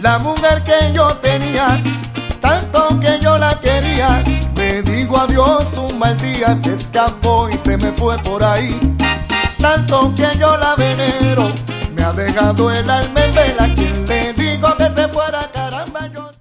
La mujer que yo tenía, tanto que yo la quería, me dijo adiós un mal día, se escapó y se me fue por ahí. Tanto que yo la venero, me ha dejado el alma en vela. Quien le dijo que se fuera, caramba, yo